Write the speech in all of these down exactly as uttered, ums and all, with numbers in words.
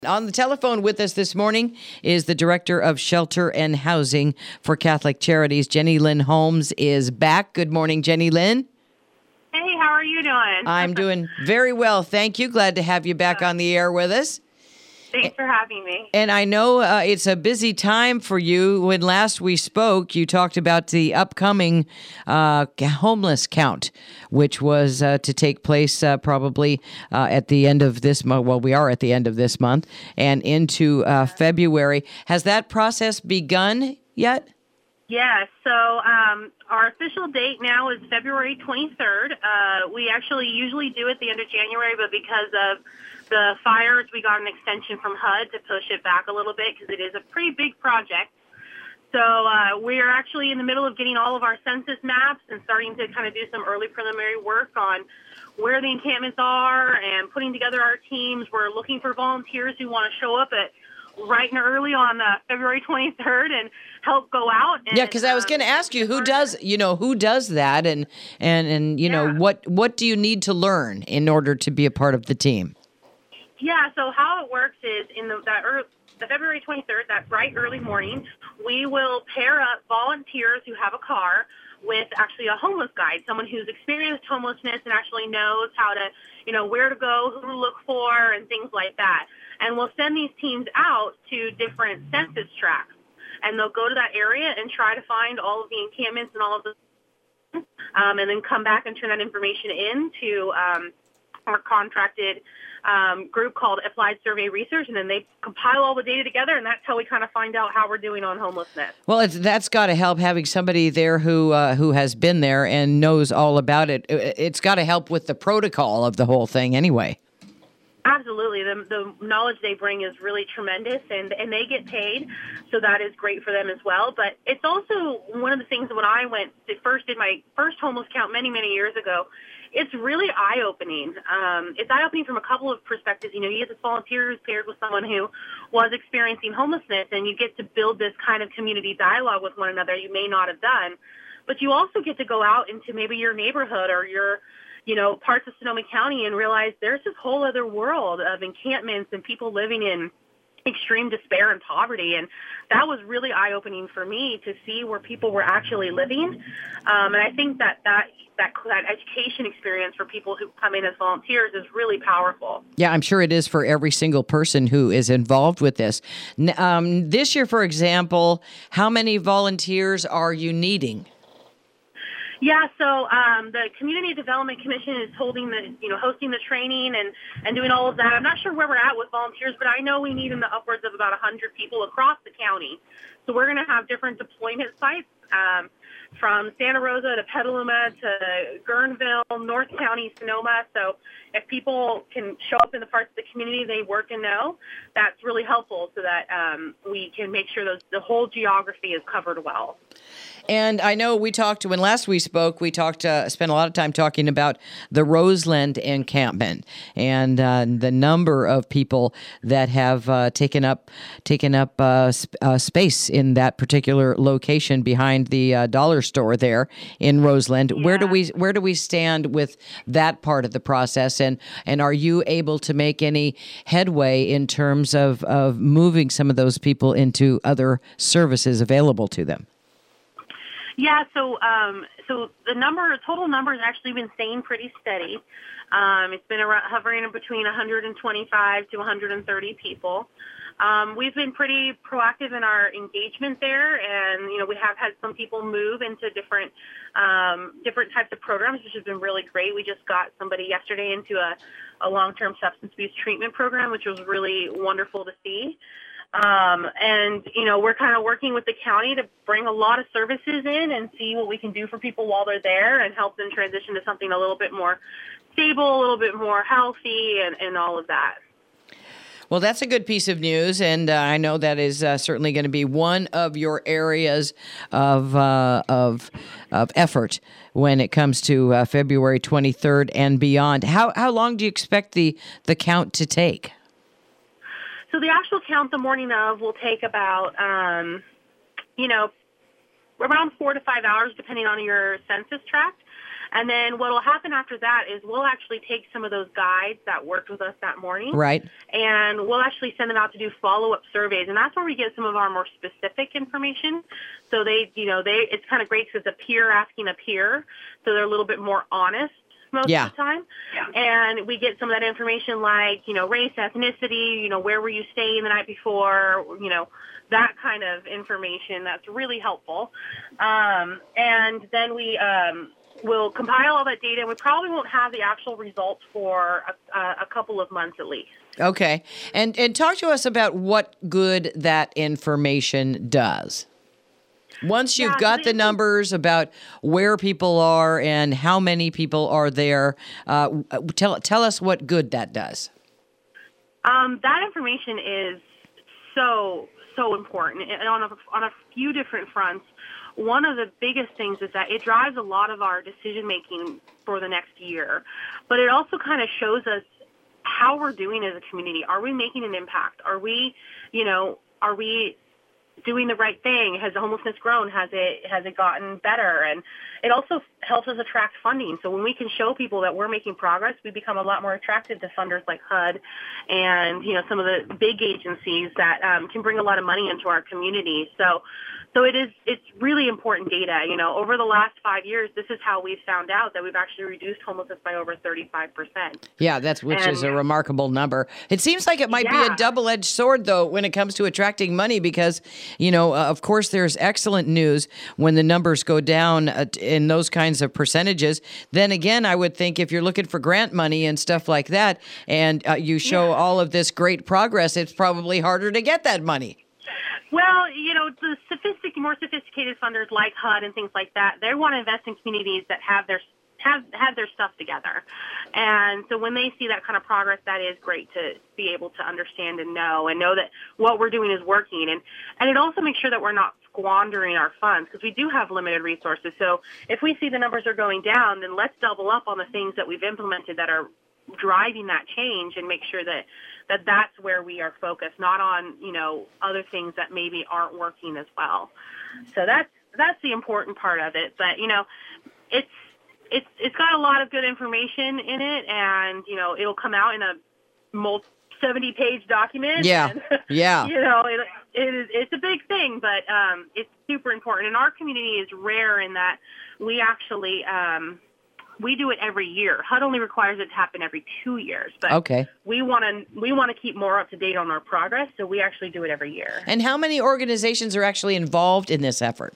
On the telephone with us this morning is the Director of Shelter and Housing for Catholic Charities. Jenny Lynn Holmes is back. Good morning, Jenny Lynn. Hey, how are you doing? I'm doing very well, thank you. Glad to have you back on the air with us. Thanks for having me. And I know uh, it's a busy time for you. When last we spoke, you talked about the upcoming uh, homeless count, which was uh, to take place uh, probably uh, at the end of this month. Well, we are at the end of this month and into uh, February. Has that process begun yet? Yes. So um, our official date now is February twenty-third. Uh, we actually usually do it the end of January, but because of the fires, we got an extension from H U D to push it back a little bit because it is a pretty big project. So uh, we are actually in the middle of getting all of our census maps and starting to kind of do some early preliminary work on where the encampments are and putting together our teams. We're looking for volunteers who want to show up at right and early on uh, February twenty-third and help go out. And, yeah, because I was going to um, ask you who does, you know, who does that, and and and you Yeah. know what what do you need to learn in order to be a part of the team? Yeah, so how it works is in the that early, the February twenty-third, that bright early morning, we will pair up volunteers who have a car with actually a homeless guide, someone who's experienced homelessness and actually knows how to, you know, where to go, who to look for, and things like that. And we'll send these teams out to different census tracts, and they'll go to that area and try to find all of the encampments and all of the, um, and then come back and turn that information in to um, our contracted um, group called Applied Survey Research, and then they compile all the data together, and that's how we kind of find out how we're doing on homelessness. Well, it's, that's got to help having somebody there who uh, who has been there and knows all about it. It's got to help with the protocol of the whole thing anyway. Absolutely. The, the knowledge they bring is really tremendous, and, and they get paid, so that is great for them as well. But it's also one of the things when I went to first did my first homeless count many, many years ago, it's really eye-opening. Um, it's eye-opening from a couple of perspectives. You know, you get this volunteer who's paired with someone who was experiencing homelessness, and you get to build this kind of community dialogue with one another you may not have done. But you also get to go out into maybe your neighborhood or your you know, parts of Sonoma County and realize there's this whole other world of encampments and people living in extreme despair and poverty. And that was really eye-opening for me to see where people were actually living. Um, and I think that that, that that education experience for people who come in as volunteers is really powerful. Yeah, I'm sure it is for every single person who is involved with this. Um, this year, for example, how many volunteers are you needing? Yeah, so um, the Community Development Commission is holding the, you know, hosting the training and, and doing all of that. I'm not sure where we're at with volunteers, but I know we need in the upwards of about one hundred people across the county. So we're going to have different deployment sites um, from Santa Rosa to Petaluma to Guerneville, North County, Sonoma. So if people can show up in the parts of the community they work and know, that's really helpful so that um, we can make sure those, the whole geography is covered well. And I know we talked, when last we spoke, we talked, uh, spent a lot of time talking about the Roseland encampment and uh, the number of people that have uh, taken up taken up uh, sp- uh, space in that particular location behind the uh, dollar store there in Roseland. Yeah. Where do we where do we stand with that part of the process? And and are you able to make any headway in terms of, of moving some of those people into other services available to them? Yeah, so um, so the number, total number has actually been staying pretty steady. Um, it's been around, hovering in between one hundred twenty-five to one hundred thirty people. Um, we've been pretty proactive in our engagement there, and you know we have had some people move into different um, different types of programs, which has been really great. We just got somebody yesterday into a, a long-term substance abuse treatment program, which was really wonderful to see. Um, and, you know, we're kind of working with the county to bring a lot of services in and see what we can do for people while they're there and help them transition to something a little bit more stable, a little bit more healthy, and, and all of that. Well, that's a good piece of news, and uh, I know that is uh, certainly going to be one of your areas of uh, of of effort when it comes to uh, February twenty-third and beyond. How how long do you expect the the count to take? So the actual count the morning of will take about, um, you know, around four to five hours, depending on your census tract. And then what will happen after that is we'll actually take some of those guides that worked with us that morning. Right. And we'll actually send them out to do follow-up surveys. And that's where we get some of our more specific information. So they, you know, they it's kind of great because it's a peer asking a peer. So they're a little bit more honest most yeah. of the time. Yeah. And we get some of that information like, you know, race, ethnicity, you know, where were you staying the night before, you know, that kind of information that's really helpful. Um, and then we um, will compile all that data, and we probably won't have the actual results for a, a couple of months at least. Okay. And and talk to us about what good that information does. Once you've yeah, got the numbers about where people are and how many people are there, uh, tell tell us what good that does. Um, that information is so, so important and on a, on a few different fronts. One of the biggest things is that it drives a lot of our decision-making for the next year, but it also kind of shows us how we're doing as a community. Are we making an impact? Are we, you know, are we doing the right thing? Has the homelessness grown? Has it has it gotten better? And it also helps us attract funding. So when we can show people that we're making progress, we become a lot more attractive to funders like H U D and, you know, some of the big agencies that um, can bring a lot of money into our community. So So it is, it's really important data. You know, over the last five years, this is how we've found out that we've actually reduced homelessness by over thirty-five percent. Yeah, that's, which and, is a remarkable number. It seems like it might yeah. be a double-edged sword, though, when it comes to attracting money, because, you know, uh, of course, there's excellent news when the numbers go down uh, in those kinds of percentages. Then again, I would think if you're looking for grant money and stuff like that, and uh, you show yeah. all of this great progress, it's probably harder to get that money. Well, you know, the sophistic, more sophisticated funders like H U D and things like that, they want to invest in communities that have their have have their stuff together. And so when they see that kind of progress, that is great to be able to understand and know and know that what we're doing is working. And, and it also makes sure that we're not squandering our funds because we do have limited resources. So if we see the numbers are going down, then let's double up on the things that we've implemented that are driving that change and make sure that that that's where we are focused, not on, you know, other things that maybe aren't working as well. So that's that's the important part of it. But, you know, it's it's it's got a lot of good information in it, and, you know, it'll come out in a multi seventy-page document. Yeah, and, yeah. You know, it, it is, it's a big thing, but um, it's super important. And our community is rare in that we actually um, – we do it every year. H U D only requires it to happen every two years. But okay. we want to we want to keep more up to date on our progress, so we actually do it every year. And how many organizations are actually involved in this effort?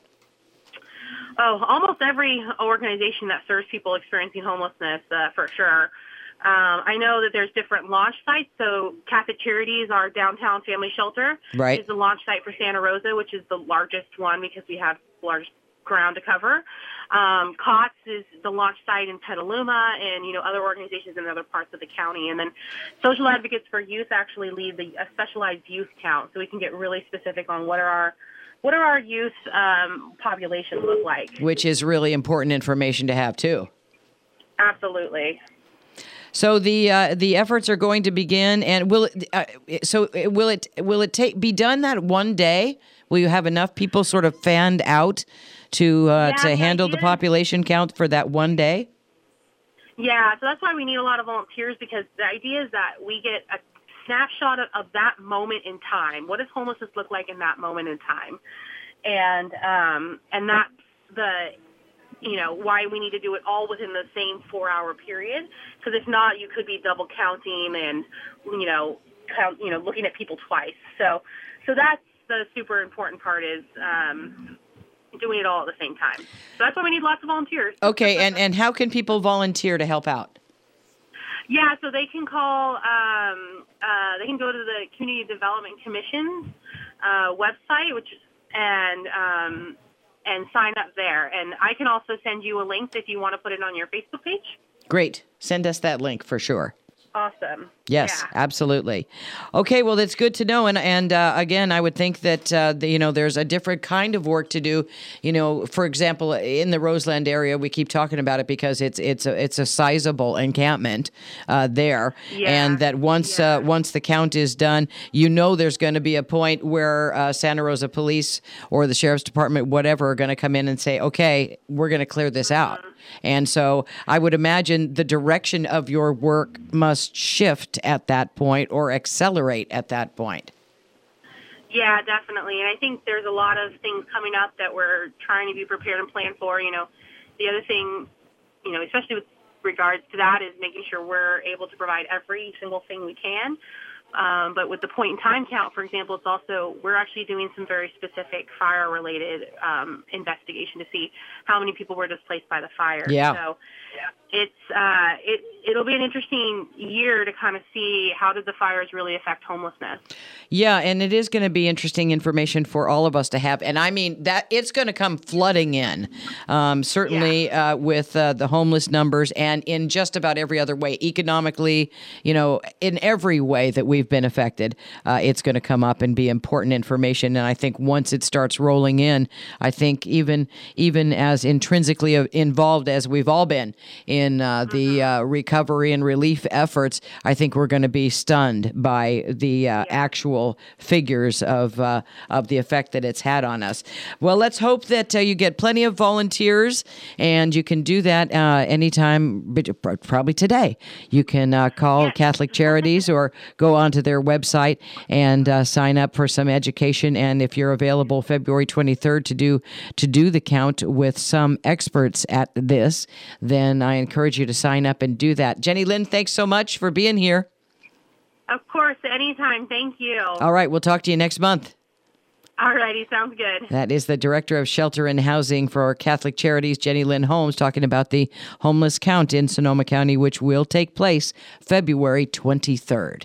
Oh, almost every organization that serves people experiencing homelessness, uh, for sure. Um, I know that there's different launch sites. So Catholic Charities, our downtown family shelter, right. is the launch site for Santa Rosa, which is the largest one because we have large ground to cover. Um, C O T S is the launch site in Petaluma, and, you know, other organizations in other parts of the county. And then Social Advocates for Youth actually lead the, a specialized youth count, so we can get really specific on what are our what are our youth um, populations look like. Which is really important information to have too. Absolutely. So the uh, the efforts are going to begin, and will it, uh, so will it will it take be done that one day? Will you have enough people sort of fanned out to uh, yeah, to handle the is. population count for that one day? Yeah, so that's why we need a lot of volunteers, because the idea is that we get a snapshot of, of that moment in time. What does homelessness look like in that moment in time? And um, and that's the, you know, why we need to do it all within the same four-hour period. Because if not, you could be double counting and, you know, count, you know, looking at people twice. So, so that's the super important part, is um, doing it all at the same time. So that's why we need lots of volunteers. Okay, and, and how can people volunteer to help out? Yeah, so they can call, um, uh, they can go to the Community Development Commission's uh, website, which is, and um, and sign up there. And I can also send you a link if you want to put it on your Facebook page. Great. Send us that link for sure. Awesome. Yes, yeah. absolutely. Okay, well, that's good to know. And and uh, again, I would think that uh, the, you know, there's a different kind of work to do. You know, for example, in the Roseland area, we keep talking about it because it's it's a it's a sizable encampment uh, there, yeah. and that once yeah. uh, once the count is done, you know, there's going to be a point where uh, Santa Rosa Police or the Sheriff's Department, whatever, are going to come in and say, okay, we're going to clear this out. And so I would imagine the direction of your work must shift at that point or accelerate at that point. Yeah, definitely. And I think there's a lot of things coming up that we're trying to be prepared and plan for. You know, the other thing, you know, especially with regards to that, is making sure we're able to provide every single thing we can. Um, but with the point in time count, for example, it's also, we're actually doing some very specific fire related um, investigation to see how many people were displaced by the fire. Yeah. So it's, uh, it, it'll be an interesting year to kind of see how did the fires really affect homelessness. Yeah, and it is going to be interesting information for all of us to have. And I mean, that it's going to come flooding in, um, certainly yeah. uh, with uh, the homeless numbers and in just about every other way, economically, you know, in every way that we've been affected, uh, it's going to come up and be important information. And I think once it starts rolling in, I think even even as intrinsically involved as we've all been in uh, the uh, recovery and relief efforts, I think we're going to be stunned by the uh, yeah. actual figures of uh, of the effect that it's had on us. Well, let's hope that uh, you get plenty of volunteers, and you can do that uh, anytime, probably today. You can uh, call yeah. Catholic Charities or go onto their website and uh, sign up for some education. And if you're available February twenty-third to do to do the count with some experts at this, then I encourage you to sign up and do that. Jenny Lynn, thanks so much for being here. Of course, anytime. Thank you. All right, we'll talk to you next month. All righty, sounds good. That is the Director of Shelter and Housing for Catholic Charities, Jenny Lynn Holmes, talking about the homeless count in Sonoma County, which will take place February twenty-third.